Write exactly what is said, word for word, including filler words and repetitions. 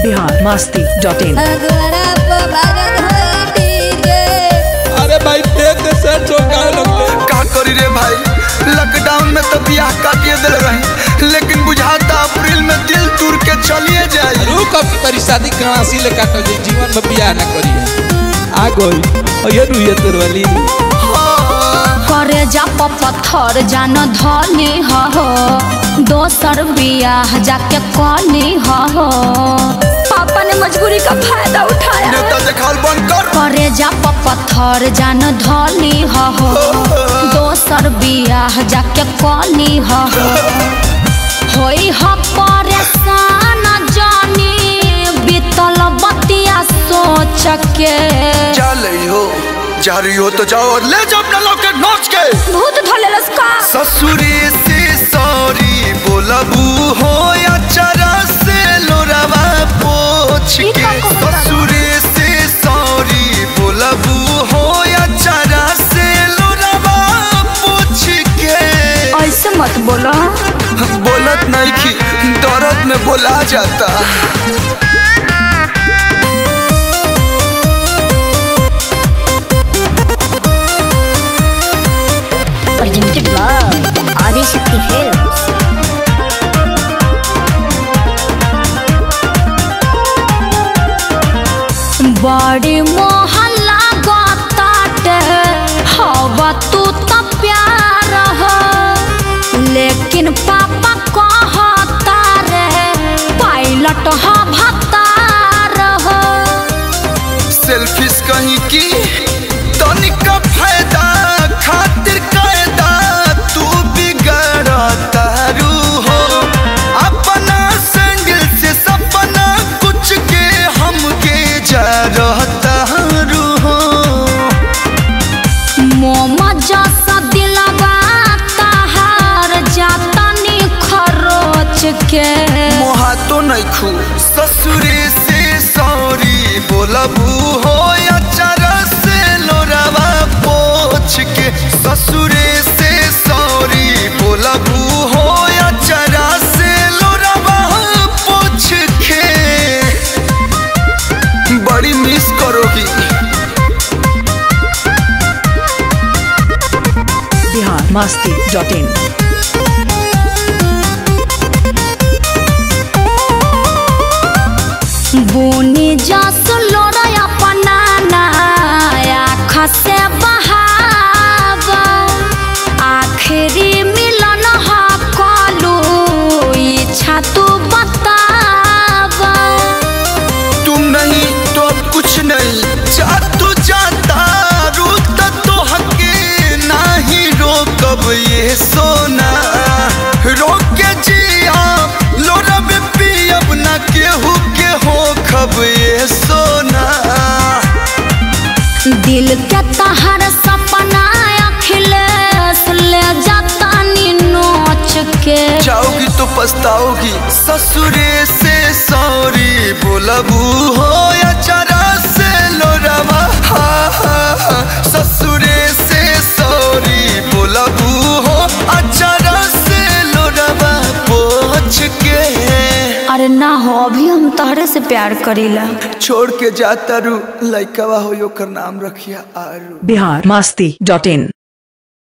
Bihar Masti dot इन। अरे भाई देख से ठोका लगले का करी रे भाई, लॉकडाउन में तो बियाह काटिए दिल रही, लेकिन बुझाता अप्रैल में दिल टूर के चलिए जाए। रुक अब तेरी शादी करासी ले काटो जे जीवन में बियाह ना करिए आ गई और ये रुइए तोर वाली करे जा पत्थर जान धनी हो दोसर बियाह जाके कनी हो। पापा ने मजबूरी का फायदा उठाया। नेता देखाल बंद कर। करे जा पत्थर जान धनी हो दोसर बियाह जाके कनी हो। होई ह परेशान जानी बीतल बतिया सोच के। चल हो जा रही हो तो जाओ और ले जाओ अपना लौके नोच के। भूत धोलेलस का ससुरी से सॉरी बोलबू हो या चरा से लोरावा पोछ के। ससुरी से सॉरी बोलबू हो या चरा से लोरावा पोछ के। ऐसे मत बोलो। बोलत नहीं की दर्द में बोला जाता। Presented by Adishakti Films. बड़ी मोहल्ला गोताटे हवा तू तो प्यार हो, लेकिन पापा कहता रे पायलट हो भतार हो। सेल्फिश कहीं की तनिका फायदा खातिर कायदा तू बिगड़ता रू हो। अपना संगल से सपना कुछ के हमके जा रहता रू हो। मोमा जैसा दिलवा तहार जाता नी खरोच के। मोहा तो नहीं खू ससुरे से सॉरी बोलबू हो या चरा से लोरावा पोछ के। ससुरे से सॉरी बोलबू हो या चरा से लोरावा पोछ के। बड़ी मिस करोगी। Bihar Masti dot in. बोनी जस लोड़ा अपना आँख से बहाव। आखिरी मिलन हा कलू इच्छा तू बताव। तुम नहीं तो अब कुछ नहीं जा तू जाता रुक तो हके नहीं रोकब ये सोना। रोक के जिया लोरा में पियब ना केहू के हो खब ये सोना। दिल के तहर सपना अखिलेश ले जाता नी नोच के। जाओगी तो पछताओगी। ससुरे से सॉरी बोलबू हो या चरा से लोरावा। हाँ हाँ हाँ ससुरे से सॉरी बोलबू हो अचरा से लोरावा पोछ के। अरे ना हो अभी हम तहरे से प्यार करीला। छोड़ के जाता रू लइकवा हो यो कर नाम रखिया आरू। बिहार मस्ती डॉट इन।